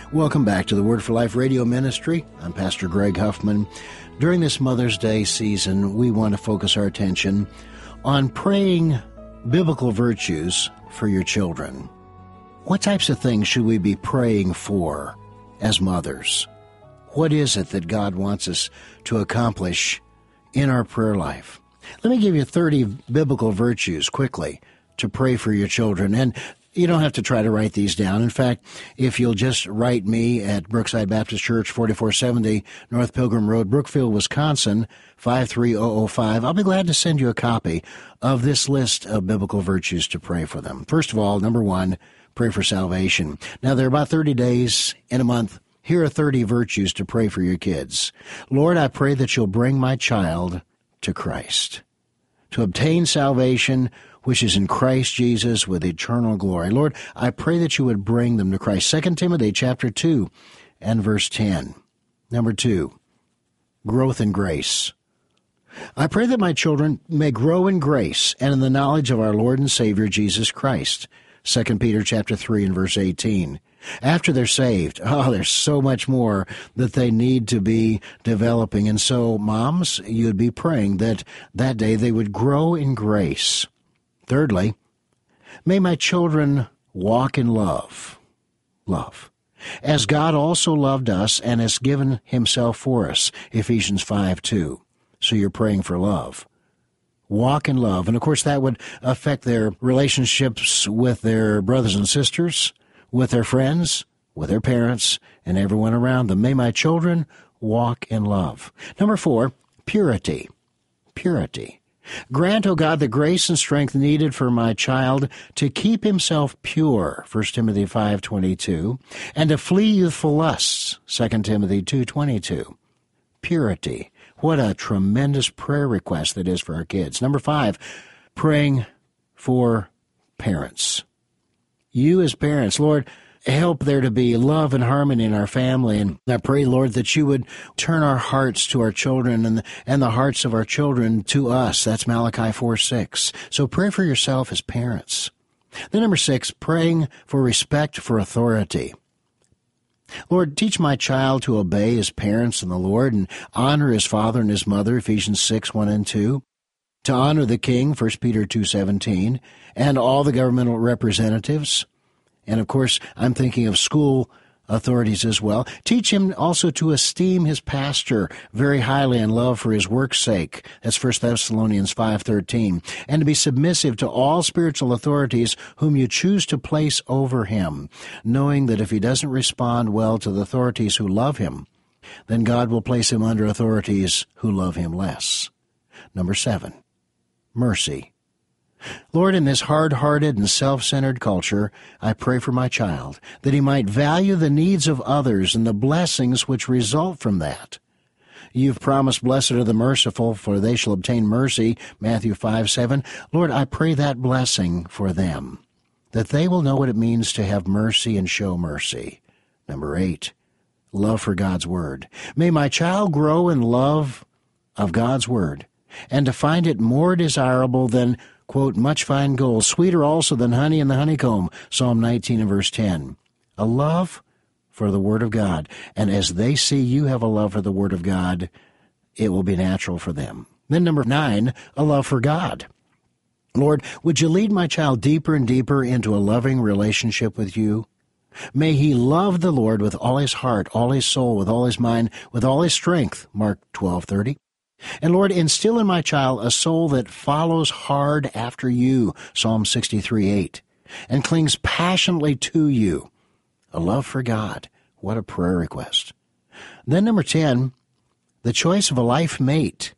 Welcome back to the Word for Life radio ministry. I'm Pastor Greg Huffman. During this Mother's Day season, we want to focus our attention on praying biblical virtues for your children. What types of things should we be praying for as mothers? What is it that God wants us to accomplish in our prayer life? Let me give you 30 biblical virtues quickly to pray for your children. And you don't have to try to write these down. In fact, if you'll just write me at Brookside Baptist Church, 4470 North Pilgrim Road, Brookfield, Wisconsin, 53005, I'll be glad to send you a copy of this list of biblical virtues to pray for them. First of all, number one, pray for salvation. Now, there are about 30 days in a month. Here are 30 virtues to pray for your kids. Lord, I pray that you'll bring my child to Christ, to obtain salvation, which is in Christ Jesus with eternal glory. Lord, I pray that you would bring them to Christ. 2 Timothy chapter 2 and verse 10. Number 2, growth in grace. I pray that my children may grow in grace and in the knowledge of our Lord and Savior Jesus Christ. 2 Peter chapter 3 and verse 18. After they're saved, there's so much more that they need to be developing. And so, moms, you'd be praying that day they would grow in grace. Thirdly, may my children walk in love. Love. As God also loved us and has given himself for us. Ephesians 5:2. So you're praying for love. Walk in love. And of course that would affect their relationships with their brothers and sisters, with their friends, with their parents, and everyone around them. May my children walk in love. Number 4, purity. Purity. Grant, O God, the grace and strength needed for my child to keep himself pure, 1 Timothy 5:22, and to flee youthful lusts, 2 Timothy 2:22. Purity. What a tremendous prayer request that is for our kids. Number 5, praying for parents. You as parents, Lord, help there to be love and harmony in our family. And I pray, Lord, that you would turn our hearts to our children and the hearts of our children to us. That's Malachi 4:6. So pray for yourself as parents. Then number 6, praying for respect for authority. Lord, teach my child to obey his parents in the Lord and honor his father and his mother, Ephesians 6:1 and 2. To honor the king, 1 Peter 2:17, and all the governmental representatives. And, of course, I'm thinking of school authorities as well. Teach him also to esteem his pastor very highly in love for his work's sake. That's 1 Thessalonians 5:13. And to be submissive to all spiritual authorities whom you choose to place over him, knowing that if he doesn't respond well to the authorities who love him, then God will place him under authorities who love him less. Number 7, mercy. Lord, in this hard-hearted and self-centered culture, I pray for my child, that he might value the needs of others and the blessings which result from that. You've promised, blessed are the merciful, for they shall obtain mercy, Matthew 5:7. Lord, I pray that blessing for them, that they will know what it means to have mercy and show mercy. Number 8, love for God's Word. May my child grow in love of God's Word, and to find it more desirable than, quote, much fine gold, sweeter also than honey in the honeycomb, Psalm 19 and verse 10. A love for the Word of God. And as they see you have a love for the Word of God, it will be natural for them. Then number 9, a love for God. Lord, would you lead my child deeper and deeper into a loving relationship with you? May he love the Lord with all his heart, all his soul, with all his mind, with all his strength, Mark 12:30. And Lord, instill in my child a soul that follows hard after you, Psalm 63:8, and clings passionately to you. A love for God. What a prayer request. Then number 10, the choice of a life mate.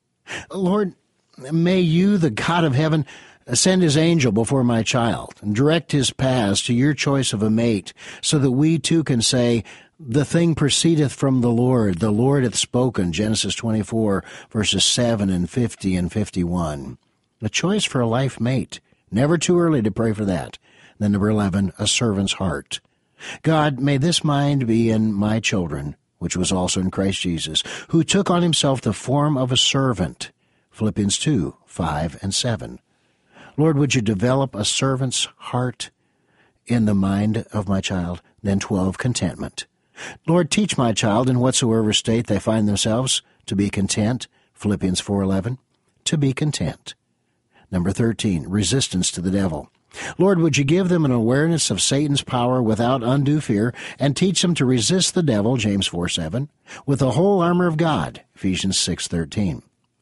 Lord, may you, the God of heaven, send his angel before my child and direct his paths to your choice of a mate, so that we too can say, the thing proceedeth from the Lord hath spoken, Genesis 24, verses 7 and 50 and 51. A choice for a life mate. Never too early to pray for that. Then number 11, a servant's heart. God, may this mind be in my children, which was also in Christ Jesus, who took on himself the form of a servant, Philippians 2, 5 and 7. Lord, would you develop a servant's heart in the mind of my child? Then 12, contentment. Lord, teach my child in whatsoever state they find themselves to be content. Philippians 4:11, to be content. Number 13, resistance to the devil. Lord, would you give them an awareness of Satan's power without undue fear and teach them to resist the devil, James 4:7, with the whole armor of God, Ephesians 6:13.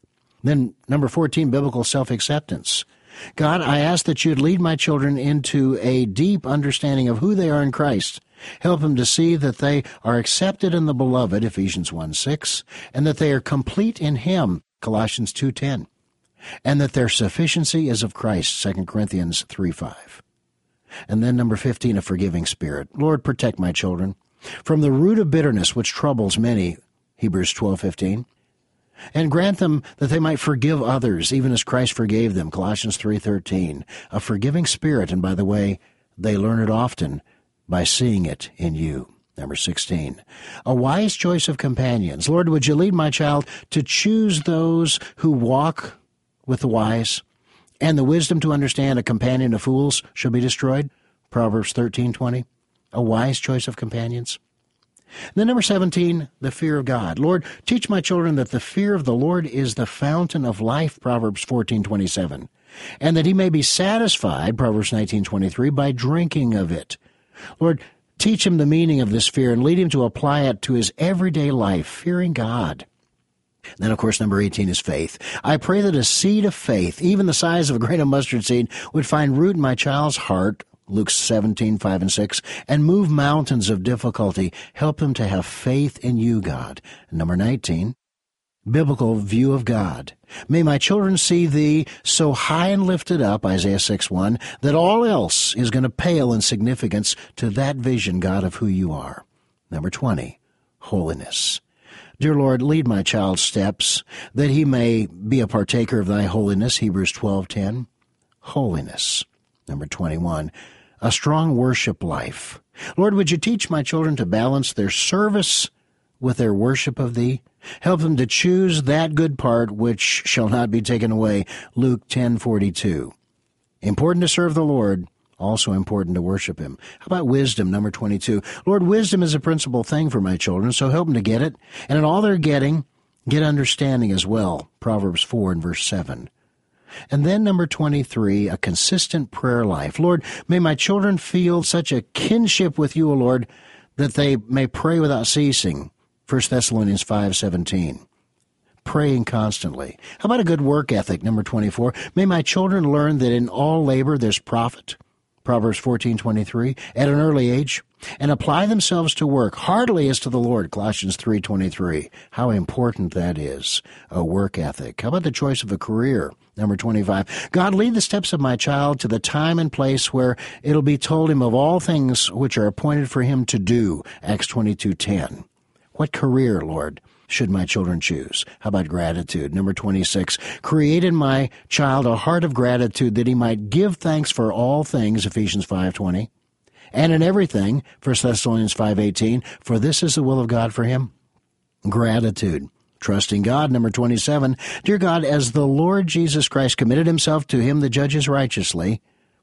Then number 14, biblical self-acceptance. God, I ask that you'd lead my children into a deep understanding of who they are in Christ. Help them to see that they are accepted in the beloved, Ephesians 1:6, and that they are complete in him, Colossians 2:10, and that their sufficiency is of Christ, 2 Corinthians 3:5. And then number 15, a forgiving spirit. Lord, protect my children from the root of bitterness which troubles many, Hebrews 12:15. And grant them that they might forgive others, even as Christ forgave them, Colossians 3:13. A forgiving spirit, and by the way, they learn it often by seeing it in you. Number 16, a wise choice of companions. Lord, would you lead my child to choose those who walk with the wise, and the wisdom to understand a companion of fools shall be destroyed, Proverbs 13:20. A wise choice of companions. Then number 17, the fear of God. Lord, teach my children that the fear of the Lord is the fountain of life, Proverbs 14:27, and that he may be satisfied, Proverbs 19:23, by drinking of it. Lord, teach him the meaning of this fear and lead him to apply it to his everyday life, fearing God. Then, of course, number 18 is faith. I pray that a seed of faith, even the size of a grain of mustard seed, would find root in my child's heart, Luke 17:5 and 6, and move mountains of difficulty. Help them to have faith in you, God. And number 19, biblical view of God. May my children see thee so high and lifted up, Isaiah 6:1, that all else is going to pale in significance to that vision, God, of who you are. Number 20, holiness. Dear Lord, lead my child's steps, that he may be a partaker of thy holiness, Hebrews 12:10. Holiness. Number 21, a strong worship life. Lord, would you teach my children to balance their service with their worship of thee? Help them to choose that good part which shall not be taken away, Luke 10:42. Important to serve the Lord, also important to worship him. How about wisdom, number 22? Lord, wisdom is a principal thing for my children, so help them to get it. And in all they're getting, get understanding as well, Proverbs 4 and verse 7. And then number 23, a consistent prayer life. Lord, may my children feel such a kinship with you, O Lord, that they may pray without ceasing, 1 Thessalonians 5:17. Praying constantly. How about a good work ethic, number 24? May my children learn that in all labor there's profit, Proverbs 14:23, at an early age, and apply themselves to work heartily as to the Lord, Colossians 3:23. How important that is, a work ethic. How about the choice of a career, number 25? God, lead the steps of my child to the time and place where it'll be told him of all things which are appointed for him to do, Acts 22:10. What career, Lord, should my children choose? How about gratitude? Number 26, create in my child a heart of gratitude that he might give thanks for all things, Ephesians 5:20, and in everything, 1 Thessalonians 5:18, for this is the will of God for him. Gratitude. Trusting God, number 27, dear God, as the Lord Jesus Christ committed himself to him that judges righteously,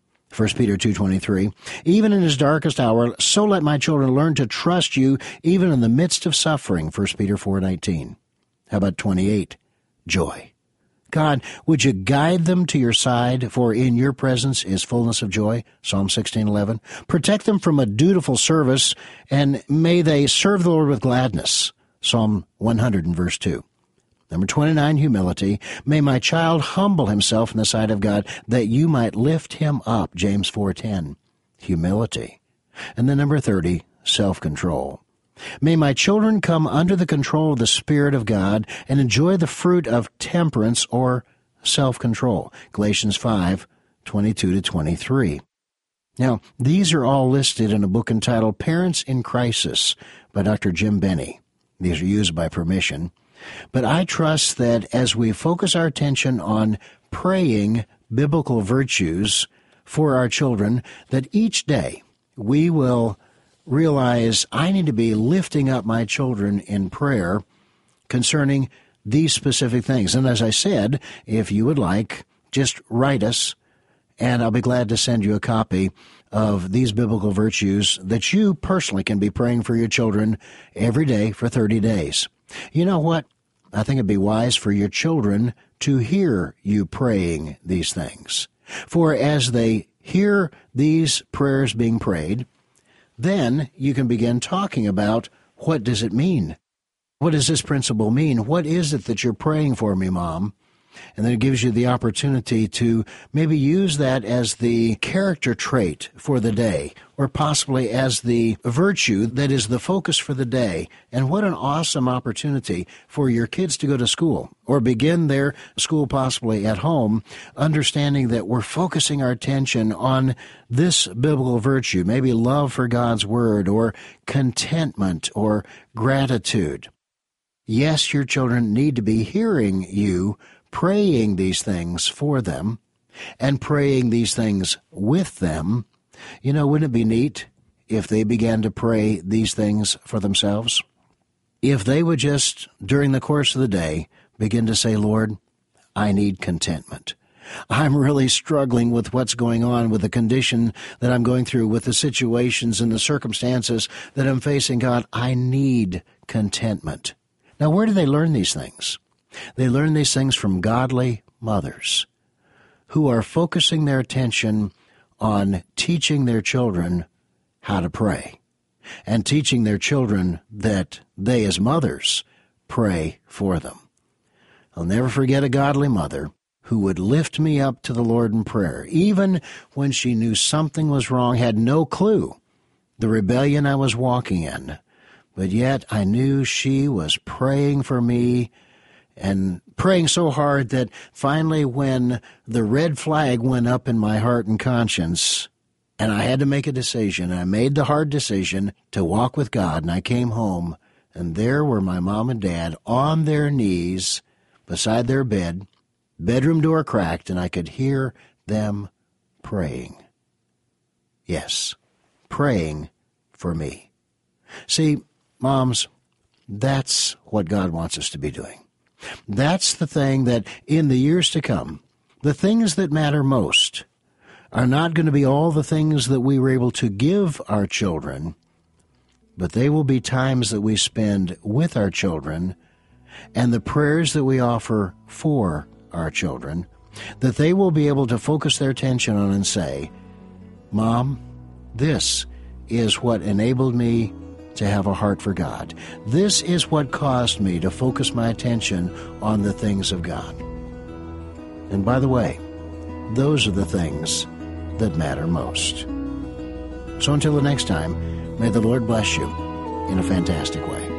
1 Peter 2:23, even in his darkest hour, so let my children learn to trust you even in the midst of suffering, 1 Peter 4:19. How about 28? Joy. God, would you guide them to your side, for in your presence is fullness of joy, Psalm 16:11. Protect them from a dutiful service, and may they serve the Lord with gladness, Psalm 100 and verse 2. Number 29, humility. May my child humble himself in the sight of God, that you might lift him up, James 4:10. Humility. And then number 30, self-control. May my children come under the control of the Spirit of God and enjoy the fruit of temperance or self-control, Galatians 5:22-23. Now, these are all listed in a book entitled Parents in Crisis by Dr. Jim Benny. These are used by permission. But I trust that as we focus our attention on praying biblical virtues for our children, that each day we will realize I need to be lifting up my children in prayer concerning these specific things. And as I said, if you would like, just write us And I'll be glad to send you a copy of these biblical virtues that you personally can be praying for your children every day for 30 days. You know what? I think it'd be wise for your children to hear you praying these things. For as they hear these prayers being prayed, then you can begin talking about, what does it mean? What does this principle mean? What is it that you're praying for me, Mom? And then it gives you the opportunity to maybe use that as the character trait for the day, or possibly as the virtue that is the focus for the day. And what an awesome opportunity for your kids to go to school or begin their school possibly at home, understanding that we're focusing our attention on this biblical virtue, maybe love for God's Word or contentment or gratitude. Yes, your children need to be hearing you praying these things for them and praying these things with them. You know, wouldn't it be neat if they began to pray these things for themselves? If they would just, during the course of the day, begin to say, Lord, I need contentment. I'm really struggling with what's going on, with the condition that I'm going through, with the situations and the circumstances that I'm facing. God, I need contentment. Now, where do they learn these things? They learn these things from godly mothers who are focusing their attention on teaching their children how to pray and teaching their children that they, as mothers, pray for them. I'll never forget a godly mother who would lift me up to the Lord in prayer, even when she knew something was wrong, had no clue the rebellion I was walking in, but yet I knew she was praying for me and praying so hard that finally when the red flag went up in my heart and conscience, and I had to make a decision, I made the hard decision to walk with God, and I came home, and there were my mom and dad on their knees beside their bed, bedroom door cracked, and I could hear them praying. Yes, praying for me. See, moms, that's what God wants us to be doing. That's the thing that in the years to come, the things that matter most are not going to be all the things that we were able to give our children, but they will be times that we spend with our children and the prayers that we offer for our children, that they will be able to focus their attention on and say, Mom, this is what enabled me to have a heart for God. This is what caused me to focus my attention on the things of God. And by the way, those are the things that matter most. So until the next time, may the Lord bless you in a fantastic way.